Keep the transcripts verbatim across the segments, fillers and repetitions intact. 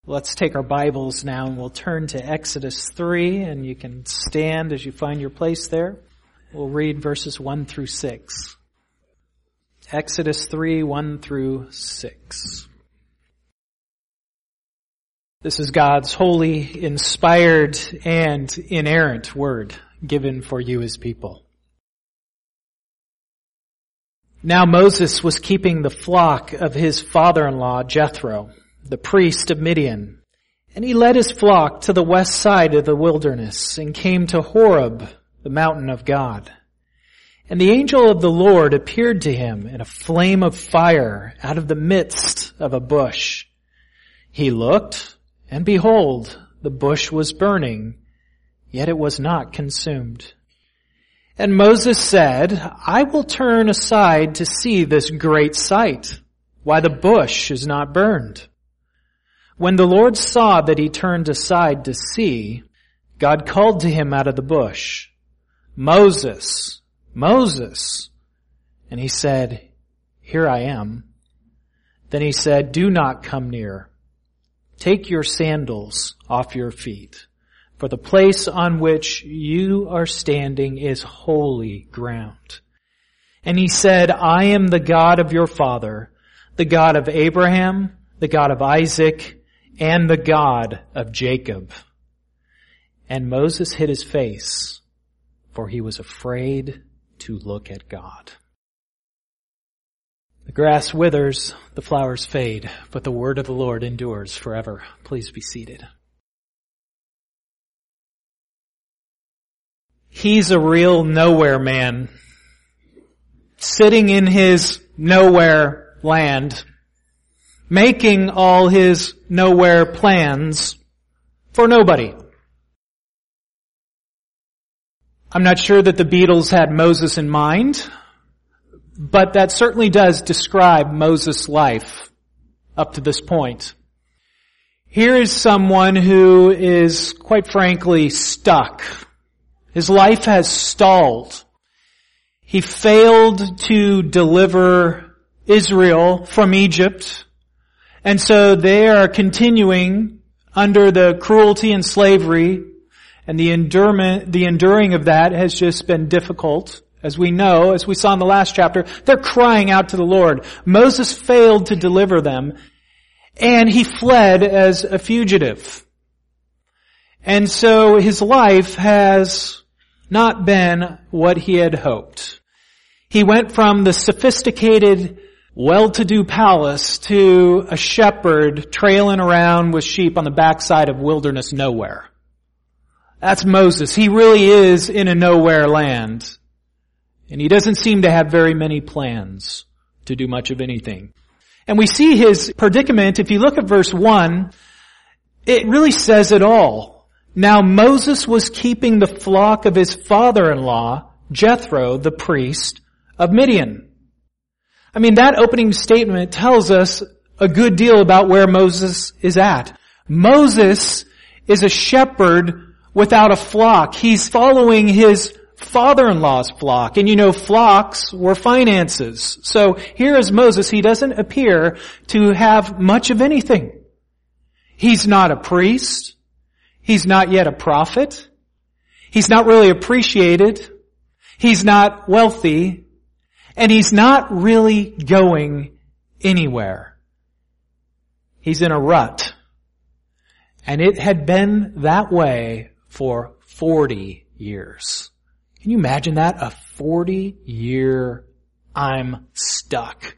Let's take our Bibles now and we'll turn to Exodus three, and you can stand as you find your place there. We'll read verses one through six. Exodus three, one through six. This is God's holy, inspired, and inerrant word given for you as people. Now Moses was keeping the flock of his father-in-law Jethro, the priest of Midian, and he led his flock to the west side of the wilderness and came to Horeb, the mountain of God. And the angel of the Lord appeared to him in a flame of fire out of the midst of a bush. He looked, and behold, the bush was burning, yet it was not consumed. And Moses said, I will turn aside to see this great sight, why the bush is not burned. When the Lord saw that he turned aside to see, God called to him out of the bush, Moses, Moses. And he said, Here I am. Then he said, Do not come near. Take your sandals off your feet, for the place on which you are standing is holy ground. And he said, I am the God of your father, the God of Abraham, the God of Isaac, and the God of Jacob. And Moses hid his face, for he was afraid to look at God. The grass withers, the flowers fade, but the word of the Lord endures forever. Please be seated. He's a real nowhere man, sitting in his nowhere land, making all his nowhere plans for nobody. I'm not sure that the Beatles had Moses in mind, but that certainly does describe Moses' life up to this point. Here is someone who is, quite frankly, stuck. His life has stalled. He failed to deliver Israel from Egypt. And so they are continuing under the cruelty and slavery, and the endurement, the enduring of that has just been difficult. As we know, as we saw in the last chapter, they're crying out to the Lord. Moses failed to deliver them, and he fled as a fugitive. And so his life has not been what he had hoped. He went from the sophisticated, well-to-do palace to a shepherd trailing around with sheep on the backside of wilderness nowhere. That's Moses. He really is in a nowhere land. And he doesn't seem to have very many plans to do much of anything. And we see his predicament. If you look at verse one, it really says it all. Now Moses was keeping the flock of his father-in-law, Jethro, the priest of Midian. I mean, that opening statement tells us a good deal about where Moses is at. Moses is a shepherd without a flock. He's following his father-in-law's flock. And you know, flocks were finances. So here is Moses. He doesn't appear to have much of anything. He's not a priest. He's not yet a prophet. He's not really appreciated. He's not wealthy. And he's not really going anywhere. He's in a rut. And it had been that way for forty years. Can you imagine that? A forty-year I'm stuck.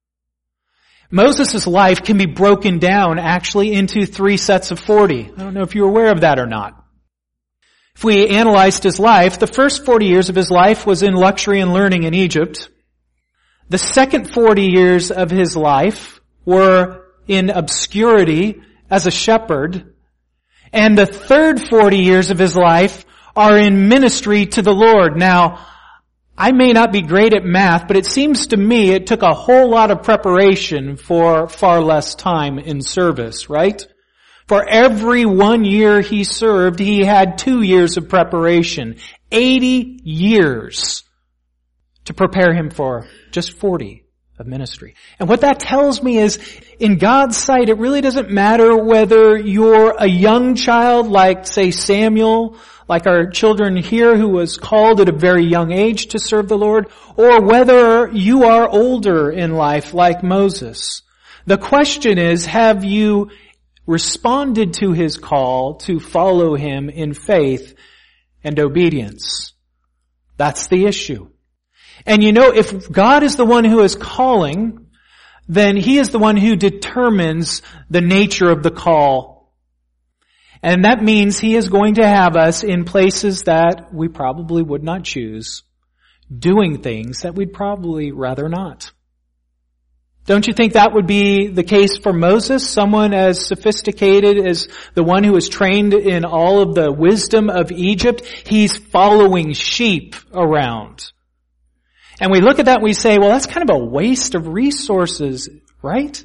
Moses' life can be broken down actually into three sets of forty. I don't know if you're aware of that or not. If we analyzed his life, the first forty years of his life was in luxury and learning in Egypt. The second forty years of his life were in obscurity as a shepherd. And the third forty years of his life are in ministry to the Lord. Now, I may not be great at math, but it seems to me it took a whole lot of preparation for far less time in service, right? For every one year he served, he had two years of preparation. Eighty years to prepare him for just forty of ministry. And what that tells me is, in God's sight, it really doesn't matter whether you're a young child like, say, Samuel, like our children here who was called at a very young age to serve the Lord, or whether you are older in life like Moses. The question is, have you responded to his call to follow him in faith and obedience? That's the issue. And you know, if God is the one who is calling, then He is the one who determines the nature of the call. And that means He is going to have us in places that we probably would not choose, doing things that we'd probably rather not. Don't you think that would be the case for Moses, someone as sophisticated as the one who was trained in all of the wisdom of Egypt? He's following sheep around. And we look at that and we say, well, that's kind of a waste of resources, right?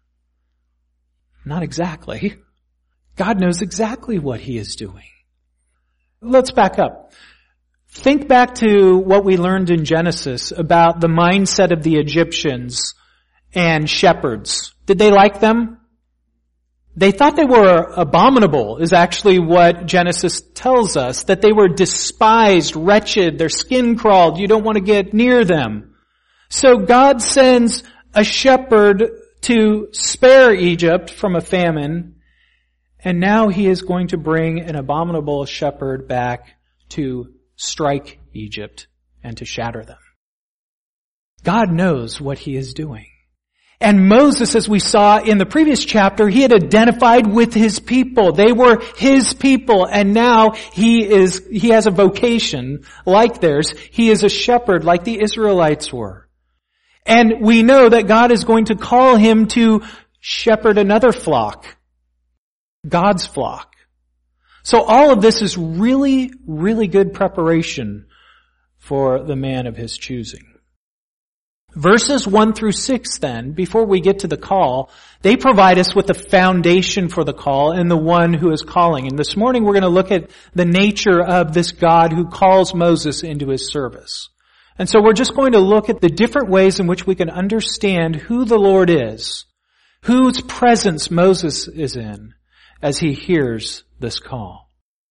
Not exactly. God knows exactly what He is doing. Let's back up. Think back to what we learned in Genesis about the mindset of the Egyptians and shepherds. Did they like them? They thought they were abominable, is actually what Genesis tells us. That they were despised, wretched, their skin crawled, you don't want to get near them. So God sends a shepherd to spare Egypt from a famine, and now He is going to bring an abominable shepherd back to strike Egypt and to shatter them. God knows what He is doing. And Moses, as we saw in the previous chapter, he had identified with his people. They were his people, and now he is, he has a vocation like theirs. He is a shepherd like the Israelites were. And we know that God is going to call him to shepherd another flock, God's flock. So all of this is really, really good preparation for the man of his choosing. Verses one through six then, before we get to the call, they provide us with the foundation for the call and the one who is calling. And this morning we're going to look at the nature of this God who calls Moses into His service. And so we're just going to look at the different ways in which we can understand who the Lord is, whose presence Moses is in as he hears this call.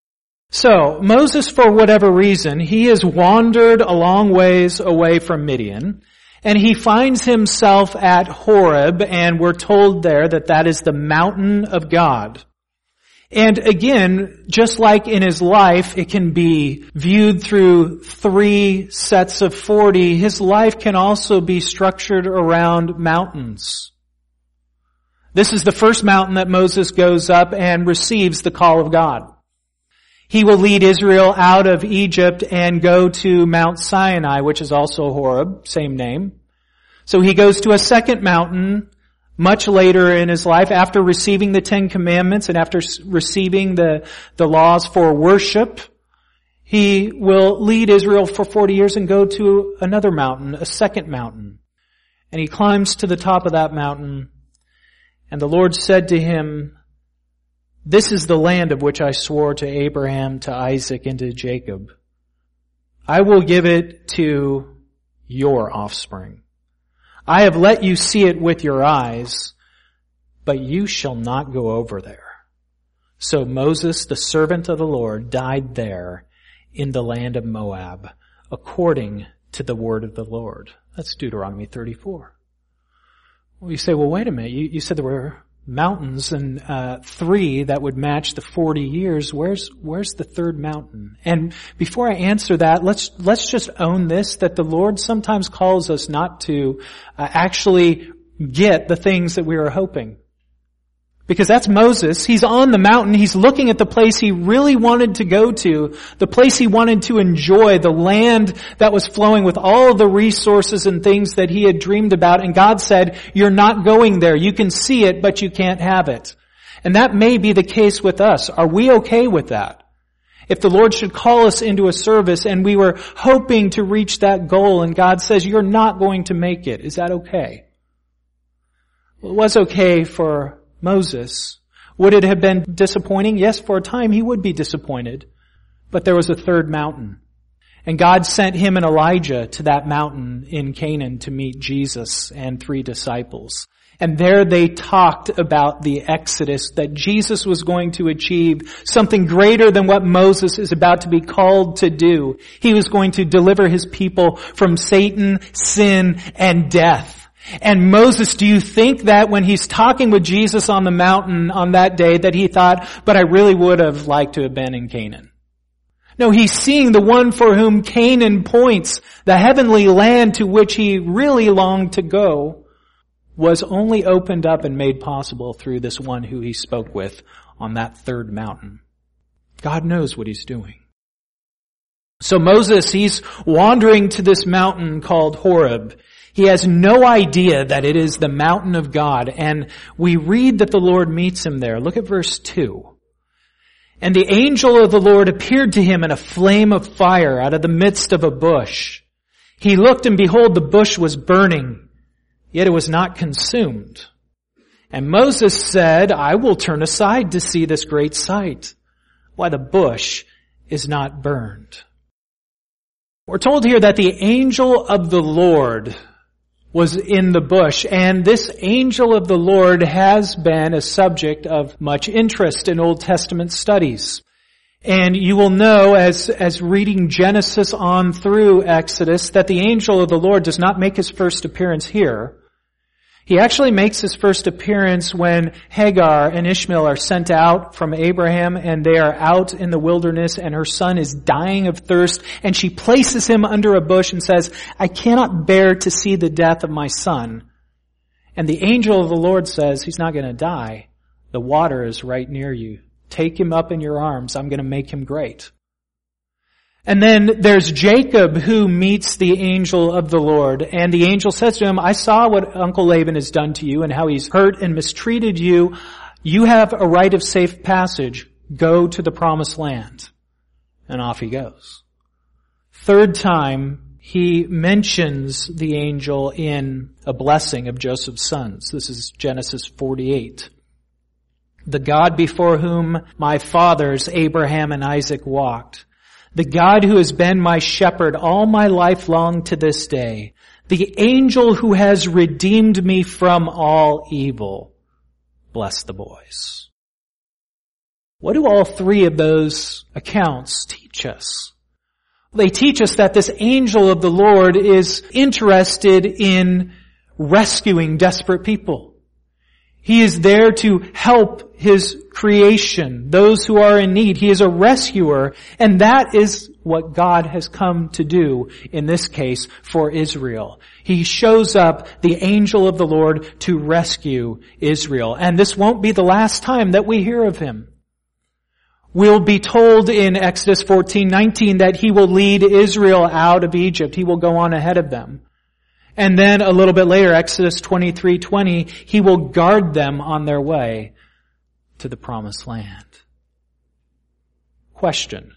So, Moses, for whatever reason, he has wandered a long ways away from Midian. And he finds himself at Horeb, and we're told there that that is the mountain of God. And again, just like in his life, it can be viewed through three sets of forty, his life can also be structured around mountains. This is the first mountain that Moses goes up and receives the call of God. He will lead Israel out of Egypt and go to Mount Sinai, which is also Horeb, same name. So he goes to a second mountain much later in his life after receiving the Ten Commandments and after receiving the, the laws for worship. He will lead Israel for forty years and go to another mountain, a second mountain. And he climbs to the top of that mountain, and the Lord said to him, "This is the land of which I swore to Abraham, to Isaac, and to Jacob. I will give it to your offspring. I have let you see it with your eyes, but you shall not go over there." So Moses, the servant of the Lord, died there in the land of Moab, according to the word of the Lord. That's Deuteronomy thirty-four. Well, you say, well, wait a minute. You, you said there were mountains and uh, three that would match the forty years. Where's where's the third mountain? And before I answer that, let's let's just own this, that the Lord sometimes calls us not to uh, actually get the things that we are hoping. Because that's Moses. He's on the mountain. He's looking at the place he really wanted to go to, the place he wanted to enjoy, the land that was flowing with all the resources and things that he had dreamed about. And God said, "You're not going there. You can see it, but you can't have it." And that may be the case with us. Are we okay with that? If the Lord should call us into a service and we were hoping to reach that goal and God says, "You're not going to make it," is that okay? Well, it was okay for Moses. Would it have been disappointing? Yes, for a time he would be disappointed. But there was a third mountain. And God sent him and Elijah to that mountain in Canaan to meet Jesus and three disciples. And there they talked about the Exodus, that Jesus was going to achieve something greater than what Moses is about to be called to do. He was going to deliver his people from Satan, sin, and death. And Moses, do you think that when he's talking with Jesus on the mountain on that day that he thought, but I really would have liked to have been in Canaan? No, he's seeing the one for whom Canaan points, the heavenly land to which he really longed to go, was only opened up and made possible through this one who he spoke with on that third mountain. God knows what he's doing. So Moses, he's wandering to this mountain called Horeb. He has no idea that it is the mountain of God, and we read that the Lord meets him there. Look at verse two. And the angel of the Lord appeared to him in a flame of fire out of the midst of a bush. He looked, and behold, the bush was burning, yet it was not consumed. And Moses said, I will turn aside to see this great sight, why the bush is not burned. We're told here that the angel of the Lord was in the bush, and this angel of the Lord has been a subject of much interest in Old Testament studies. And you will know as, as reading Genesis on through Exodus that the angel of the Lord does not make his first appearance here. He actually makes his first appearance when Hagar and Ishmael are sent out from Abraham, and they are out in the wilderness, and her son is dying of thirst, and she places him under a bush and says, I cannot bear to see the death of my son. And the angel of the Lord says, he's not going to die. The water is right near you. Take him up in your arms. I'm going to make him great. And then there's Jacob who meets the angel of the Lord. And the angel says to him, I saw what Uncle Laban has done to you and how he's hurt and mistreated you. You have a right of safe passage. Go to the promised land. And off he goes. Third time, he mentions the angel in a blessing of Joseph's sons. This is Genesis forty-eight. The God before whom my fathers, Abraham and Isaac, walked. The God who has been my shepherd all my life long to this day. The angel who has redeemed me from all evil. Bless the boys. What do all three of those accounts teach us? They teach us that this angel of the Lord is interested in rescuing desperate people. He is there to help his creation, those who are in need. He is a rescuer, and that is what God has come to do in this case for Israel. He shows up, the angel of the Lord, to rescue Israel. And this won't be the last time that we hear of him. We'll be told in Exodus fourteen nineteen that he will lead Israel out of Egypt. He will go on ahead of them. And then a little bit later, Exodus twenty-three twenty, he will guard them on their way to the promised land. Question.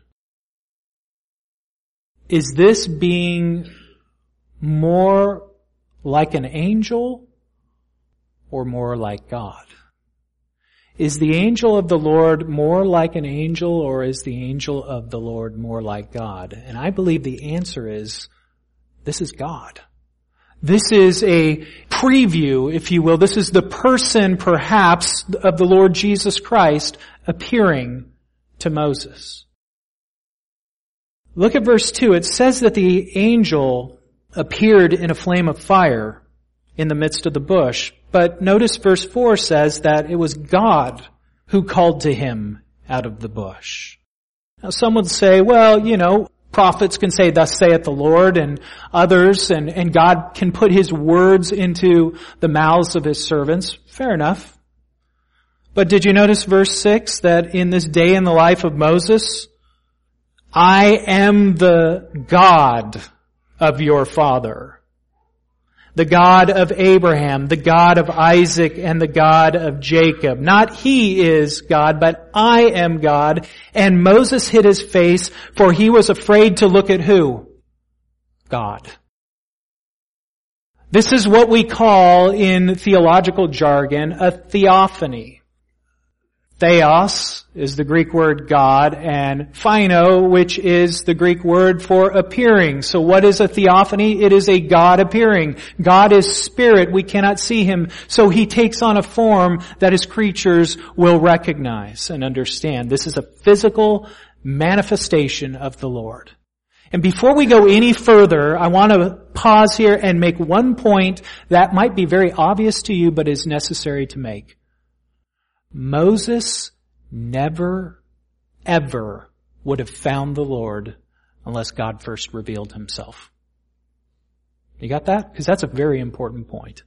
Is this being more like an angel or more like God? Is the angel of the Lord more like an angel, or is the angel of the Lord more like God? And I believe the answer is, this is God. This is a preview, if you will. This is the person, perhaps, of the Lord Jesus Christ appearing to Moses. Look at verse two. It says that the angel appeared in a flame of fire in the midst of the bush. But notice verse four says that it was God who called to him out of the bush. Now some would say, well, you know, prophets can say, thus saith the Lord, and others, and, and God can put his words into the mouths of his servants. Fair enough. But did you notice verse six, that in this day in the life of Moses, I am the God of your father, the God of Abraham, the God of Isaac, and the God of Jacob. Not he is God, but I am God. And Moses hid his face, for he was afraid to look at who? God. This is what we call in theological jargon a theophany. Theos is the Greek word God, and phino, which is the Greek word for appearing. So what is a theophany? It is a God appearing. God is spirit. We cannot see Him. So He takes on a form that His creatures will recognize and understand. This is a physical manifestation of the Lord. And before we go any further, I want to pause here and make one point that might be very obvious to you, but is necessary to make. Moses never, ever would have found the Lord unless God first revealed Himself. You got that? Because that's a very important point.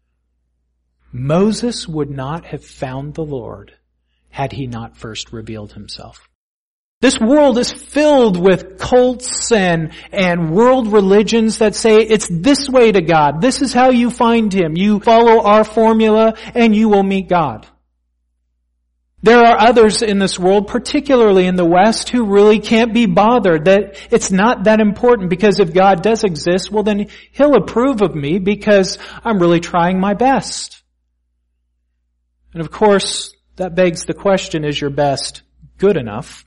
Moses would not have found the Lord had he not first revealed Himself. This world is filled with cults and, and world religions that say it's this way to God. This is how you find Him. You follow our formula and you will meet God. There are others in this world, particularly in the West, who really can't be bothered, that it's not that important because if God does exist, well then He'll approve of me because I'm really trying my best. And of course, that begs the question, is your best good enough?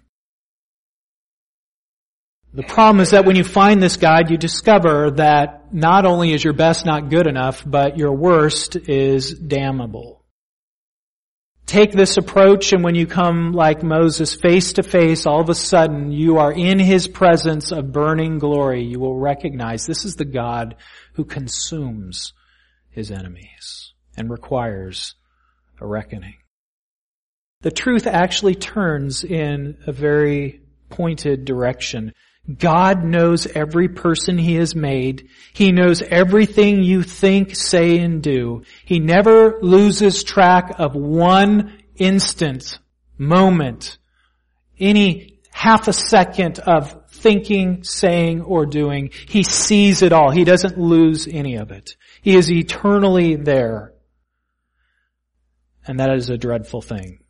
The problem is that when you find this God, you discover that not only is your best not good enough, but your worst is damnable. Take this approach, and when you come like Moses face to face, all of a sudden you are in His presence of burning glory. You will recognize this is the God who consumes His enemies and requires a reckoning. The truth actually turns in a very pointed direction. God knows every person He has made. He knows everything you think, say, and do. He never loses track of one instant, moment, any half a second of thinking, saying, or doing. He sees it all. He doesn't lose any of it. He is eternally there. And that is a dreadful thing.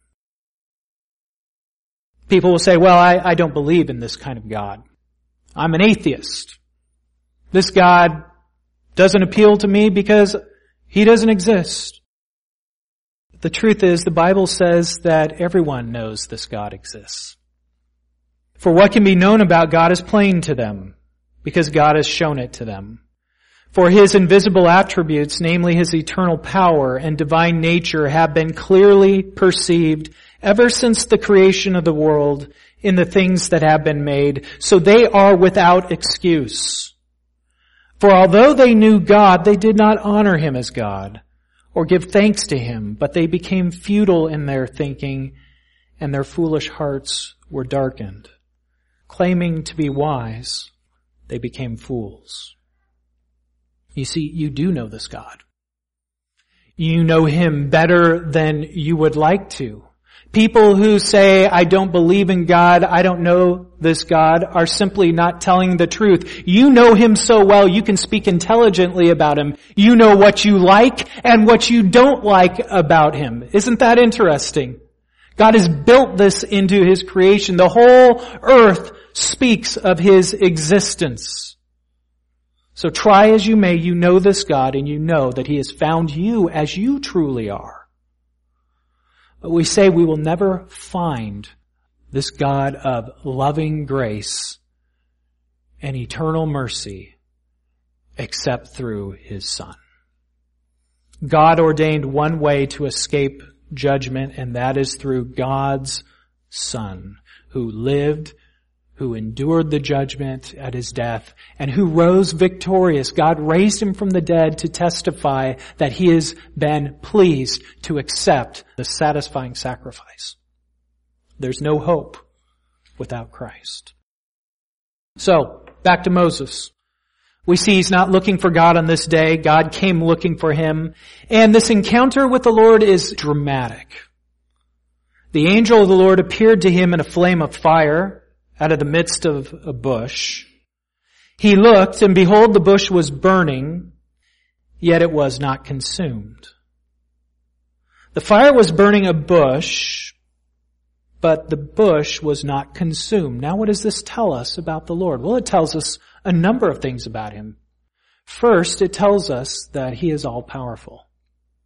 People will say, well, I, I don't believe in this kind of God. I'm an atheist. This God doesn't appeal to me because He doesn't exist. The truth is, the Bible says that everyone knows this God exists. For what can be known about God is plain to them, because God has shown it to them. For His invisible attributes, namely His eternal power and divine nature, have been clearly perceived ever since the creation of the world in the things that have been made, so they are without excuse. For although they knew God, they did not honor Him as God, or give thanks to Him, but they became futile in their thinking, and their foolish hearts were darkened. Claiming to be wise, they became fools. You see, you do know this God. You know Him better than you would like to. People who say, I don't believe in God, I don't know this God, are simply not telling the truth. You know Him so well, you can speak intelligently about Him. You know what you like and what you don't like about Him. Isn't that interesting? God has built this into His creation. The whole earth speaks of His existence. So try as you may, you know this God, and you know that He has found you as you truly are. But we say we will never find this God of loving grace and eternal mercy except through His Son. God ordained one way to escape judgment, and that is through God's Son, who lived, who endured the judgment at His death, and who rose victorious. God raised Him from the dead to testify that He has been pleased to accept the satisfying sacrifice. There's no hope without Christ. So, back to Moses. We see he's not looking for God on this day. God came looking for him. And this encounter with the Lord is dramatic. The angel of the Lord appeared to him in a flame of fire out of the midst of a bush. He looked, and behold, the bush was burning, yet it was not consumed. The fire was burning a bush, but the bush was not consumed. Now what does this tell us about the Lord? Well, it tells us a number of things about Him. First, it tells us that He is all-powerful.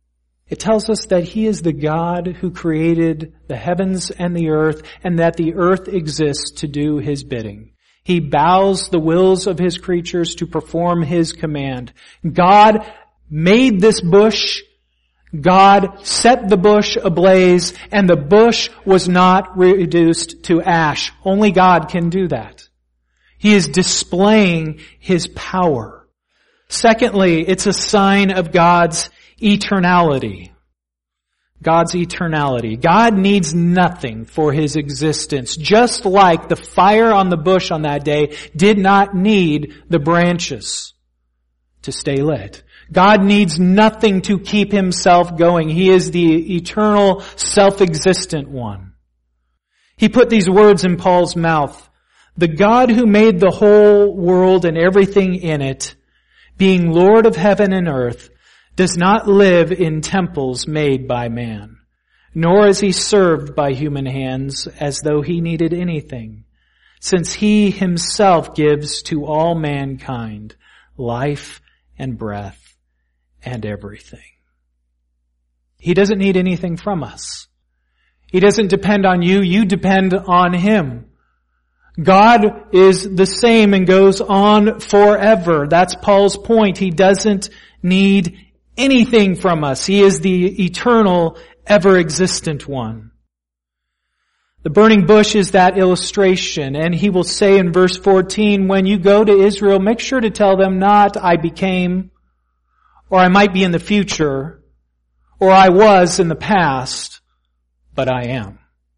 It tells us that He is the God who created the heavens and the earth, and that the earth exists to do His bidding. He bows the wills of His creatures to perform His command. God made this bush. God set the bush ablaze, and the bush was not reduced to ash. Only God can do that. He is displaying His power. Secondly, it's a sign of God's eternality. God's eternality. God needs nothing for His existence, just like the fire on the bush on that day did not need the branches to stay lit. God needs nothing to keep Himself going. He is the eternal, self-existent one. He put these words in Paul's mouth. The God who made the whole world and everything in it, being Lord of heaven and earth, does not live in temples made by man, nor is He served by human hands as though He needed anything, since He Himself gives to all mankind life and breath and everything. He doesn't need anything from us. He doesn't depend on you, you depend on Him. God is the same and goes on forever. That's Paul's point. He doesn't need anything from us. He is the eternal, ever-existent one. The burning bush is that illustration, and he will say in verse fourteen, when you go to Israel, make sure to tell them not, I became, or I might be in the future, or I was in the past, but I am.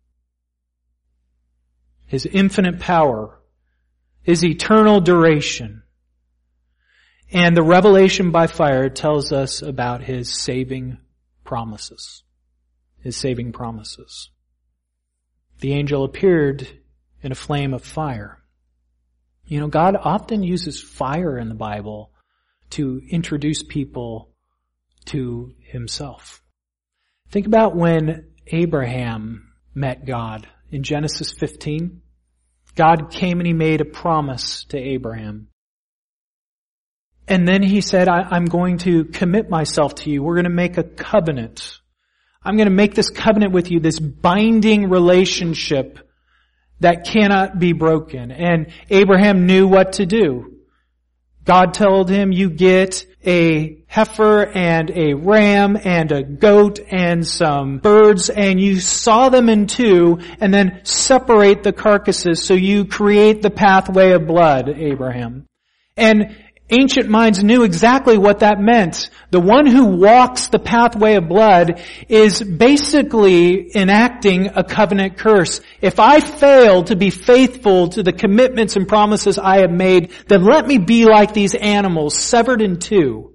His infinite power, His eternal duration, and the revelation by fire tells us about His saving promises. His saving promises. The angel appeared in a flame of fire. You know, God often uses fire in the Bible to introduce people to Himself. Think about when Abraham met God in Genesis fifteen. God came and He made a promise to Abraham. And then He said, I, I'm going to commit myself to you. We're going to make a covenant. I'm going to make this covenant with you, this binding relationship that cannot be broken. And Abraham knew what to do. God told him, you get a heifer and a ram and a goat and some birds, and you saw them in two and then separate the carcasses so you create the pathway of blood, Abraham. And ancient minds knew exactly what that meant. The one who walks the pathway of blood is basically enacting a covenant curse. If I fail to be faithful to the commitments and promises I have made, then let me be like these animals, severed in two.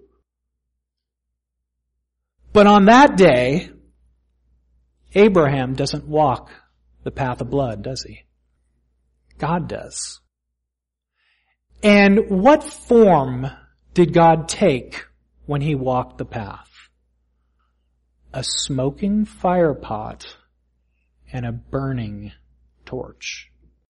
But on that day, Abraham doesn't walk the path of blood, does he? God does. And what form did God take when He walked the path? A smoking fire pot and a burning torch.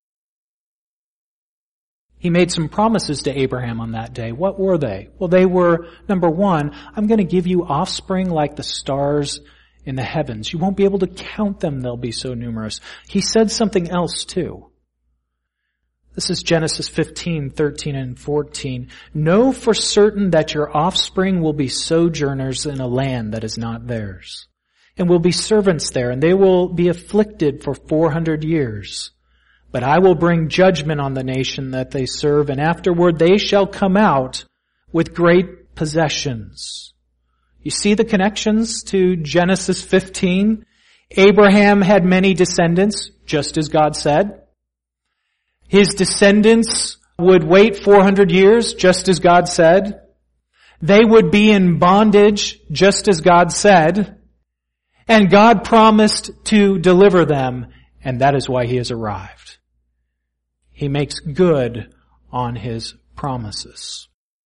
He made some promises to Abraham on that day. What were they? Well, they were, number one, I'm going to give you offspring like the stars in the heavens. You won't be able to count them, they'll be so numerous. He said something else too. This is Genesis fifteen, thirteen, and fourteen. Know for certain that your offspring will be sojourners in a land that is not theirs, and will be servants there, and they will be afflicted for four hundred years. But I will bring judgment on the nation that they serve, and afterward they shall come out with great possessions. You see the connections to Genesis fifteen? Abraham had many descendants, just as God said. His descendants would wait four hundred years, just as God said. They would be in bondage, just as God said. And God promised to deliver them, and that is why He has arrived. He makes good on His promises.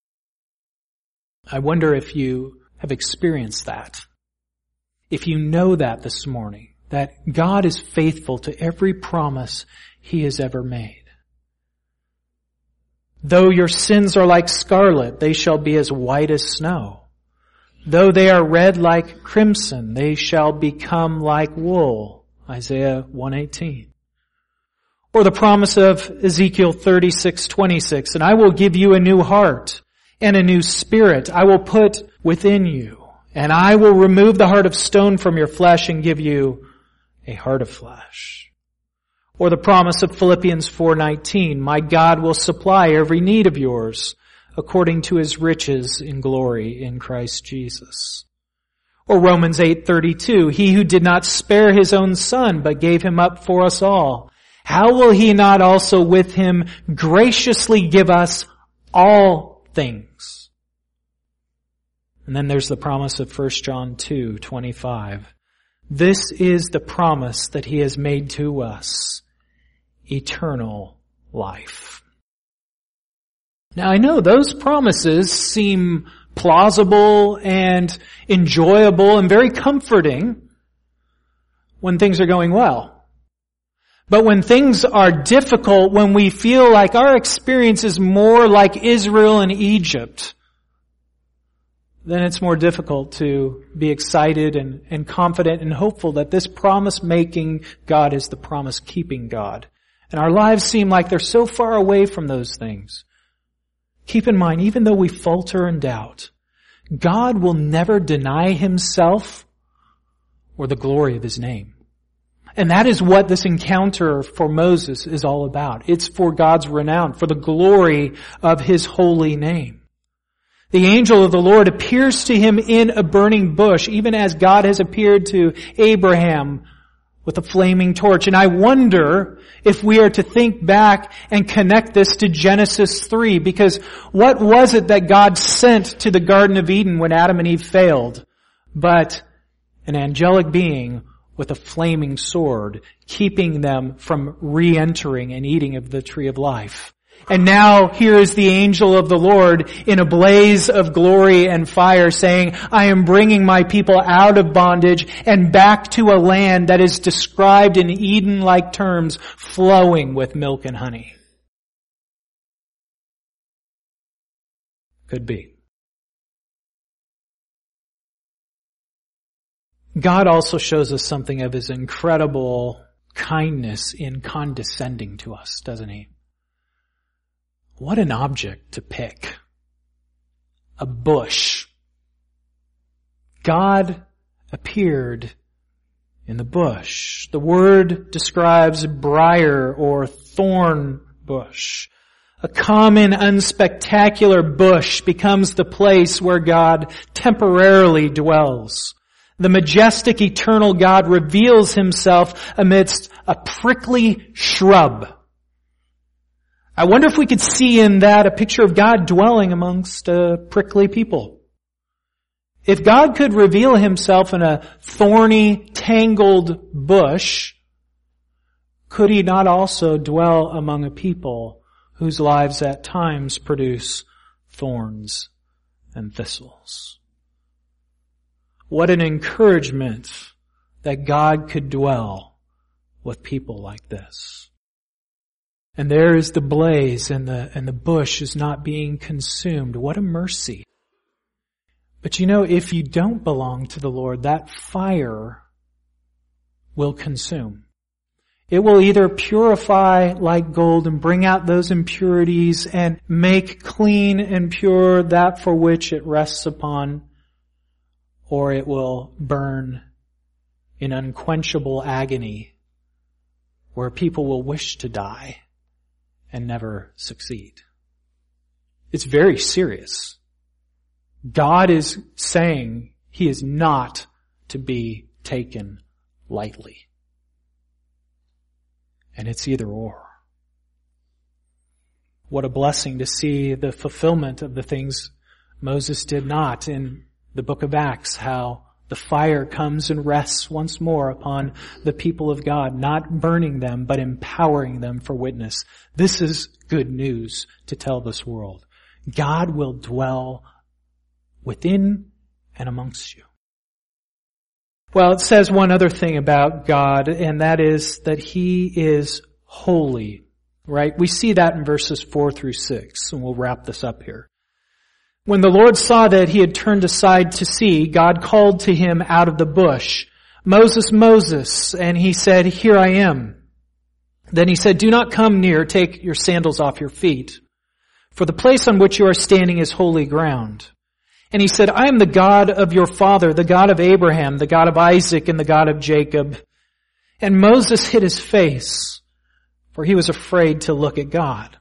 I wonder if you have experienced that. If you know that this morning, that God is faithful to every promise He has ever made. Though your sins are like scarlet, they shall be as white as snow. Though they are red like crimson, they shall become like wool. Isaiah one eighteen. Or the promise of Ezekiel thirty-six twenty-six, and I will give you a new heart and a new spirit I will put within you, and I will remove the heart of stone from your flesh and give you a heart of flesh. Or the promise of Philippians four nineteen, my God will supply every need of yours according to His riches in glory in Christ Jesus. Or Romans eight thirty-two, He who did not spare His own Son, but gave Him up for us all, how will He not also with Him graciously give us all things? And then there's the promise of First John two twenty-five. This is the promise that He has made to us, eternal life. Now I know those promises seem plausible and enjoyable and very comforting when things are going well. But when things are difficult, when we feel like our experience is more like Israel and Egypt, then it's more difficult to be excited and, and confident and hopeful that this promise-making God is the promise-keeping God. And our lives seem like they're so far away from those things. Keep in mind, even though we falter and doubt, God will never deny Himself or the glory of His name. And that is what this encounter for Moses is all about. It's for God's renown, for the glory of His holy name. The angel of the Lord appears to him in a burning bush, even as God has appeared to Abraham with a flaming torch. And I wonder if we are to think back and connect this to Genesis three, because what was it that God sent to the Garden of Eden when Adam and Eve failed? But an angelic being with a flaming sword, keeping them from re-entering and eating of the tree of life. And now here is the angel of the Lord in a blaze of glory and fire saying, I am bringing my people out of bondage and back to a land that is described in Eden-like terms, flowing with milk and honey. Could be. God also shows us something of His incredible kindness in condescending to us, doesn't He? What an object to pick. A bush. God appeared in the bush. The word describes briar or thorn bush. A common, unspectacular bush becomes the place where God temporarily dwells. The majestic, eternal God reveals Himself amidst a prickly shrub. I wonder if we could see in that a picture of God dwelling amongst a prickly people. If God could reveal Himself in a thorny, tangled bush, could He not also dwell among a people whose lives at times produce thorns and thistles? What an encouragement that God could dwell with people like this. And there is the blaze and the, and the bush is not being consumed. What a mercy. But you know, if you don't belong to the Lord, that fire will consume. It will either purify like gold and bring out those impurities and make clean and pure that for which it rests upon, or it will burn in unquenchable agony where people will wish to die and never succeed. It's very serious. God is saying He is not to be taken lightly. And it's either or. What a blessing to see the fulfillment of the things Moses did not in the book of Acts, how the fire comes and rests once more upon the people of God, not burning them, but empowering them for witness. This is good news to tell this world. God will dwell within and amongst you. Well, it says one other thing about God, and that is that He is holy, right? We see that in verses four through six, and we'll wrap this up here. When the Lord saw that he had turned aside to see, God called to him out of the bush, "Moses, Moses," and he said, "Here I am." Then he said, "Do not come near, take your sandals off your feet, for the place on which you are standing is holy ground." And he said, "I am the God of your father, the God of Abraham, the God of Isaac, and the God of Jacob." And Moses hid his face, for he was afraid to look at God.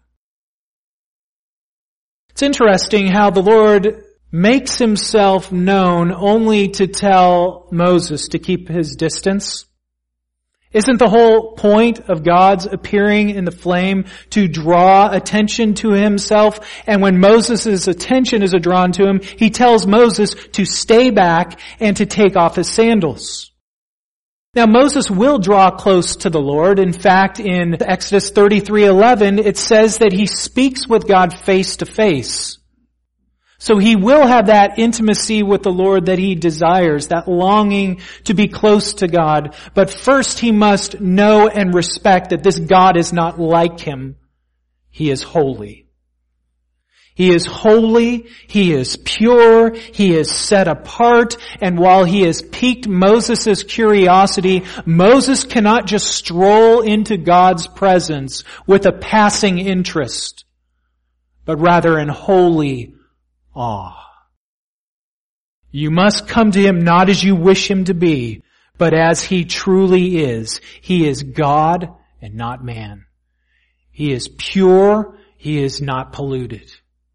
It's interesting how the Lord makes himself known only to tell Moses to keep his distance. Isn't the whole point of God's appearing in the flame to draw attention to himself? And when Moses' attention is drawn to him, he tells Moses to stay back and to take off his sandals. Now Moses will draw close to the Lord. In fact, in Exodus thirty-three eleven, it says that he speaks with God face to face. So he will have that intimacy with the Lord that he desires, that longing to be close to God. But first he must know and respect that this God is not like him. He is holy. He is holy, he is pure, he is set apart, and while he has piqued Moses' curiosity, Moses cannot just stroll into God's presence with a passing interest, but rather in holy awe. You must come to him not as you wish him to be, but as he truly is. He is God and not man. He is pure, he is not polluted.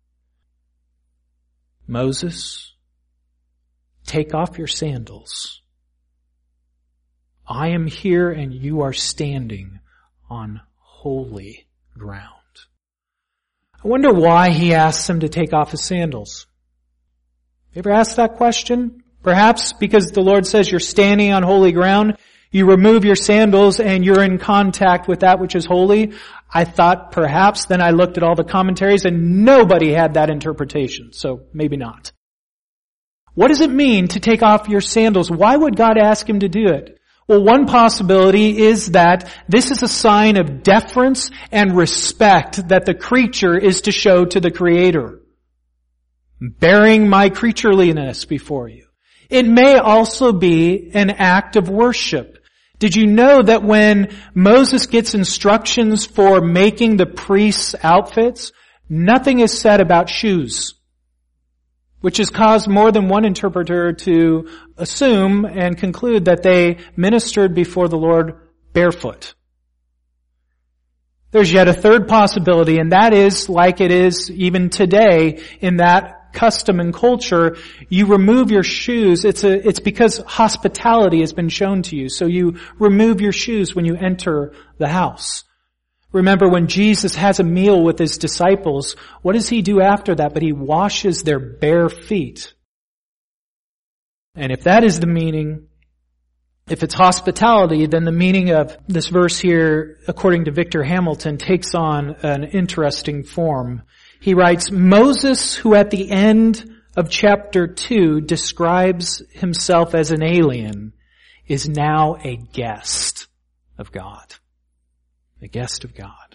Moses, take off your sandals. I am here and you are standing on holy ground. I wonder why he asks him to take off his sandals. You ever asked that question? Perhaps because the Lord says you're standing on holy ground, you remove your sandals and you're in contact with that which is holy. I thought perhaps, then I looked at all the commentaries and nobody had that interpretation, so maybe not. What does it mean to take off your sandals? Why would God ask him to do it? Well, one possibility is that this is a sign of deference and respect that the creature is to show to the Creator. Bearing my creatureliness before you. It may also be an act of worship. Did you know that when Moses gets instructions for making the priests' outfits, nothing is said about shoes, which has caused more than one interpreter to assume and conclude that they ministered before the Lord barefoot. There's yet a third possibility, and that is like it is even today in that custom and culture, you remove your shoes. It's a, it's because hospitality has been shown to you. So you remove your shoes when you enter the house. Remember when Jesus has a meal with his disciples, what does he do after that? But he washes their bare feet. And if that is the meaning, if it's hospitality, then the meaning of this verse here, according to Victor Hamilton, takes on an interesting form. He writes, Moses, who at the end of chapter two describes himself as an alien, is now a guest of God. A guest of God.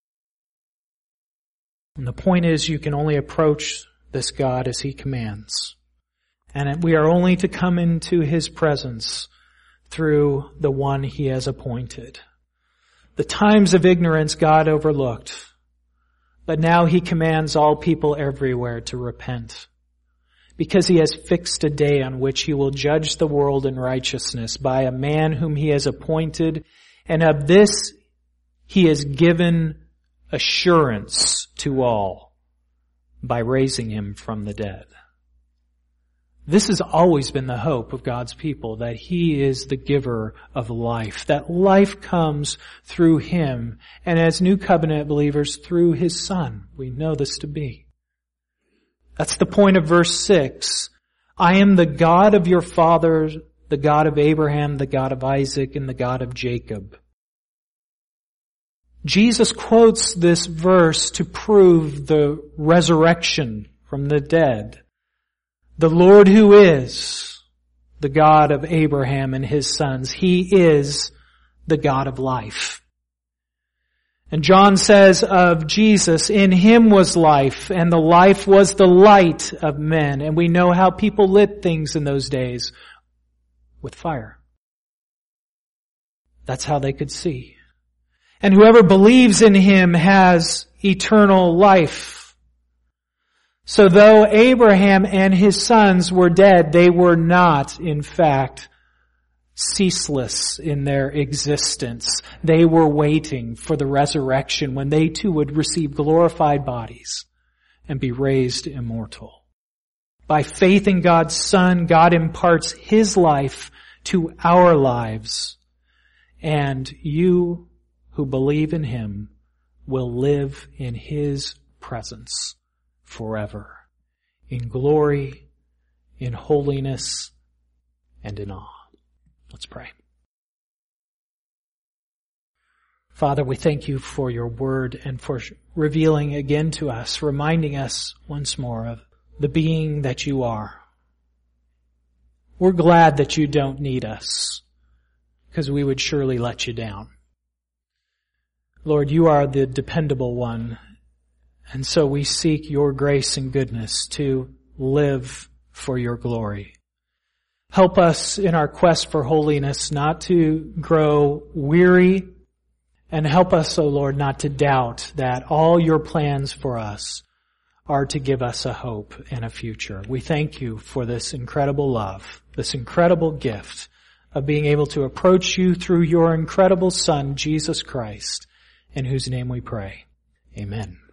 And the point is, you can only approach this God as he commands. And we are only to come into his presence through the one he has appointed. The times of ignorance God overlooked. But now he commands all people everywhere to repent, because he has fixed a day on which he will judge the world in righteousness by a man whom he has appointed, and of this he has given assurance to all by raising him from the dead. This has always been the hope of God's people, that he is the giver of life, that life comes through him, and as New Covenant believers, through his Son. We know this to be. That's the point of verse six. I am the God of your fathers, the God of Abraham, the God of Isaac, and the God of Jacob. Jesus quotes this verse to prove the resurrection from the dead. The Lord who is the God of Abraham and his sons. He is the God of life. And John says of Jesus, in him was life, and the life was the light of men. And we know how people lit things in those days, with fire. That's how they could see. And whoever believes in him has eternal life. So though Abraham and his sons were dead, they were not, in fact, ceaseless in their existence. They were waiting for the resurrection when they too would receive glorified bodies and be raised immortal. By faith in God's Son, God imparts his life to our lives, and you who believe in him will live in his presence forever, in glory, in holiness, and in awe. Let's pray. Father, we thank you for your word and for revealing again to us, reminding us once more of the being that you are. We're glad that you don't need us, because we would surely let you down. Lord, you are the dependable one, and so we seek your grace and goodness to live for your glory. Help us in our quest for holiness not to grow weary, and help us, O Lord, not to doubt that all your plans for us are to give us a hope and a future. We thank you for this incredible love, this incredible gift of being able to approach you through your incredible Son, Jesus Christ, in whose name we pray. Amen.